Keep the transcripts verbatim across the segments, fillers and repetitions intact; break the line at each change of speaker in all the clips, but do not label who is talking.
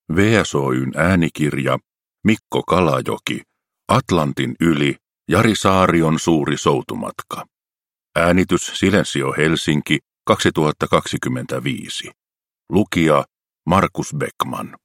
V S O:n äänikirja, Mikko Kalajoki, Atlantin yli, Jari Saarion suuri soutumatka. Äänitys Silensio Helsinki kaksituhattakaksikymmentäviisi. Lukija Markus Beckman.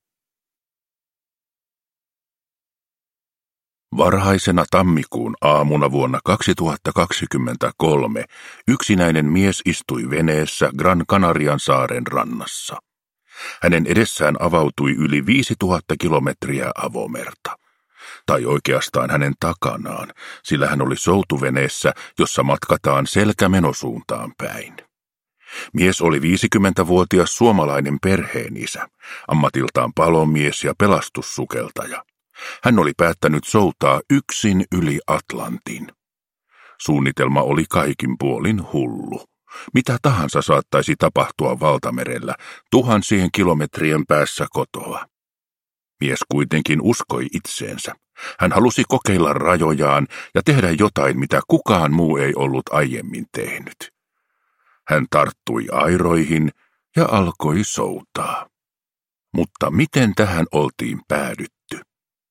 Varhaisena tammikuun aamuna vuonna kaksituhattakaksikymmentäkolme yksinäinen mies istui veneessä Gran Canarian saaren rannassa. Hänen edessään avautui yli viisituhatta kilometriä avomerta. Tai oikeastaan hänen takanaan, sillä hän oli soutuveneessä, jossa matkataan selkämenosuuntaan päin. Mies oli viisikymmentävuotias suomalainen perheenisä, ammatiltaan palomies ja pelastussukeltaja. Hän oli päättänyt soutaa yksin yli Atlantin. Suunnitelma oli kaikin puolin hullu. Mitä tahansa saattaisi tapahtua valtamerellä tuhansien kilometrien päässä kotoa. Mies kuitenkin uskoi itseensä. Hän halusi kokeilla rajojaan ja tehdä jotain, mitä kukaan muu ei ollut aiemmin tehnyt. Hän tarttui airoihin ja alkoi soutaa. Mutta miten tähän oltiin päädytty?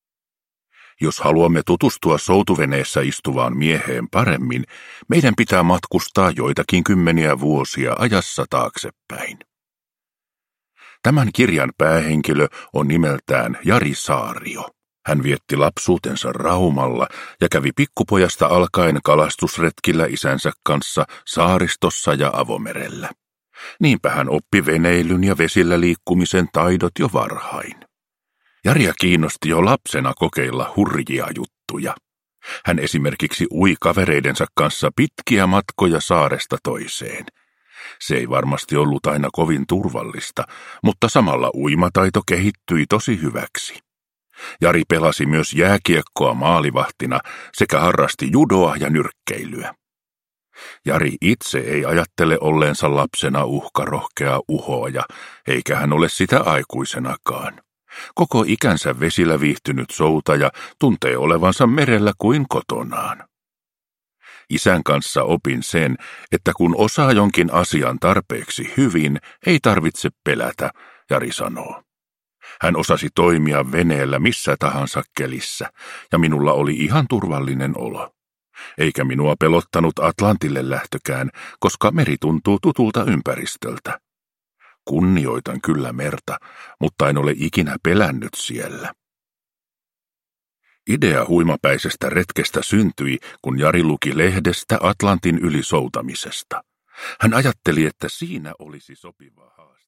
Jos haluamme tutustua soutuveneessä istuvaan mieheen paremmin, meidän pitää matkustaa joitakin kymmeniä vuosia ajassa taaksepäin. Tämän kirjan päähenkilö on nimeltään Jari Saario. Hän vietti lapsuutensa Raumalla ja kävi pikkupojasta alkaen kalastusretkillä isänsä kanssa saaristossa ja avomerellä. Niinpä hän oppi veneilyn ja vesillä liikkumisen taidot jo varhain. Jaria kiinnosti jo lapsena kokeilla hurjia juttuja. Hän esimerkiksi ui kavereidensa kanssa pitkiä matkoja saaresta toiseen. Se ei varmasti ollut aina kovin turvallista, mutta samalla uimataito kehittyi tosi hyväksi. Jari pelasi myös jääkiekkoa maalivahtina sekä harrasti judoa ja nyrkkeilyä. Jari itse ei ajattele olleensa lapsena uhkarohkea uhoaja, eikä hän ole sitä aikuisenakaan. Koko ikänsä vesillä viihtynyt soutaja tuntee olevansa merellä kuin kotonaan. Isän kanssa opin sen, että kun osaa jonkin asian tarpeeksi hyvin, ei tarvitse pelätä, Jari sanoo. Hän osasi toimia veneellä missä tahansa kelissä, ja minulla oli ihan turvallinen olo. Eikä minua pelottanut Atlantille lähtökään, koska meri tuntuu tutulta ympäristöltä. Kunnioitan kyllä merta, mutta en ole ikinä pelännyt siellä. Idea huimapäisestä retkestä syntyi, kun Jari luki lehdestä Atlantin yli soutamisesta. Hän ajatteli, että siinä olisi sopiva haaste.